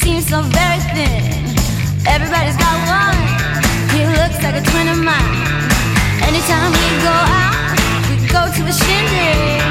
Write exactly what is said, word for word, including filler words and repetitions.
seems so very thin. Everybody's got one. He looks like a twin of mine. Anytime we go out, we go to a shindig.